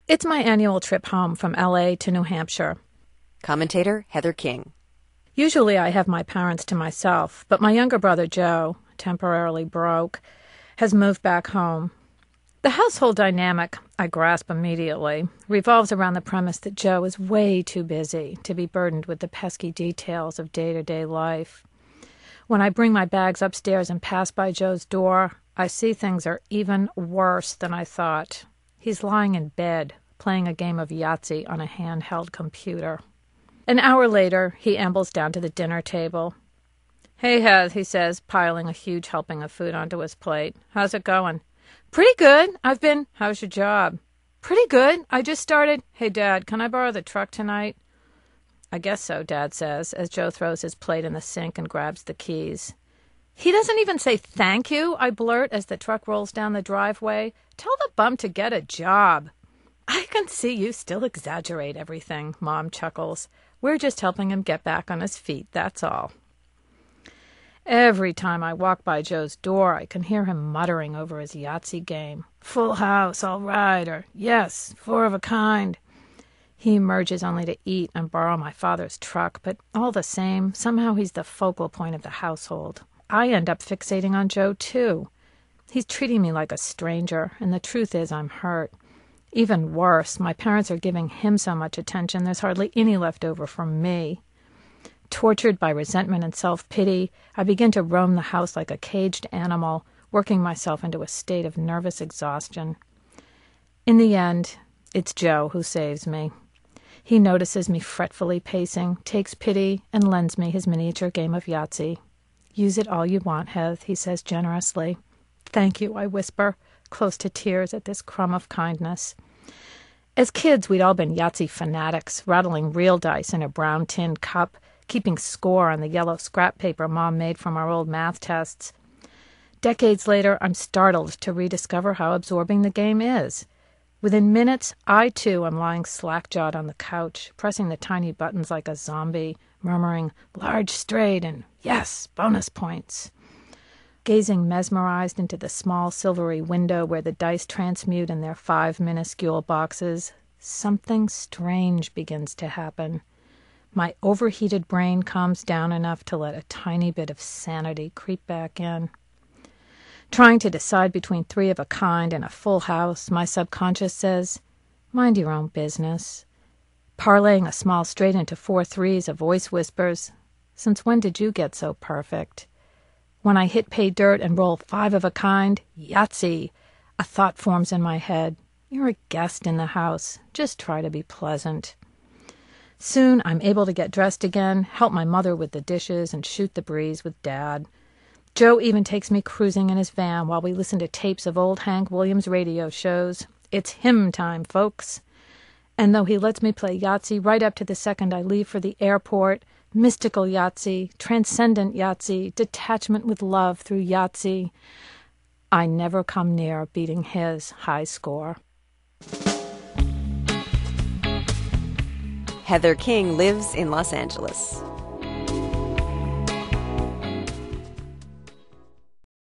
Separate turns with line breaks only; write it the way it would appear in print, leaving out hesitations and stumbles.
It's my annual trip home from L.A. to New Hampshire.
Commentator Heather King.
Usually I have my parents to myself, but my younger brother Joe, temporarily broke, has moved back home. The household dynamic, I grasp immediately, revolves around the premise that Joe is way too busy to be burdened with the pesky details of day-to-day life. When I bring my bags upstairs and pass by Joe's door, I see things are even worse than I thought. He's lying in bed, playing a game of Yahtzee on a handheld computer. An hour later, he ambles down to the dinner table. "Hey, Hez," he says, piling a huge helping of food onto his plate. "How's it going?" "Pretty good. How's your job?" "Pretty good. I just started." "Hey, Dad, can I borrow the truck tonight?" "I guess so," Dad says, as Joe throws his plate in the sink and grabs the keys. "He doesn't even say thank you," I blurt as the truck rolls down the driveway. "Tell the bum to get a job." "I can see you still exaggerate everything," Mom chuckles. "We're just helping him get back on his feet, that's all." Every time I walk by Joe's door, I can hear him muttering over his Yahtzee game. "Full house, all right," or "yes, 4 of a kind." He emerges only to eat and borrow my father's truck, but all the same, somehow he's the focal point of the household. I end up fixating on Joe, too. He's treating me like a stranger, and the truth is I'm hurt. Even worse, my parents are giving him so much attention there's hardly any left over for me. Tortured by resentment and self-pity, I begin to roam the house like a caged animal, working myself into a state of nervous exhaustion. In the end, it's Joe who saves me. He notices me fretfully pacing, takes pity, and lends me his miniature game of Yahtzee. "Use it all you want, Heath," he says generously. "Thank you," I whisper, close to tears at this crumb of kindness. As kids, we'd all been Yahtzee fanatics, rattling real dice in a brown tin cup, keeping score on the yellow scrap paper Mom made from our old math tests. Decades later, I'm startled to rediscover how absorbing the game is. Within minutes, I too am lying slack-jawed on the couch, pressing the tiny buttons like a zombie, murmuring, "Large straight," and "yes, bonus points." Gazing mesmerized into the small silvery window where the dice transmute in their 5 minuscule boxes, something strange begins to happen. My overheated brain calms down enough to let a tiny bit of sanity creep back in. Trying to decide between 3 of a kind and a full house, my subconscious says, "Mind your own business." Parlaying a small straight into 4 threes, a voice whispers, "Since when did you get so perfect?" When I hit pay dirt and roll 5 of a kind, Yahtzee, a thought forms in my head. You're a guest in the house. Just try to be pleasant. Soon I'm able to get dressed again, help my mother with the dishes, and shoot the breeze with Dad. Joe even takes me cruising in his van while we listen to tapes of old Hank Williams radio shows. It's hymn time, folks. And though he lets me play Yahtzee right up to the second I leave for the airport, mystical Yahtzee, transcendent Yahtzee, detachment with love through Yahtzee, I never come near beating his high score.
Heather King lives in Los Angeles.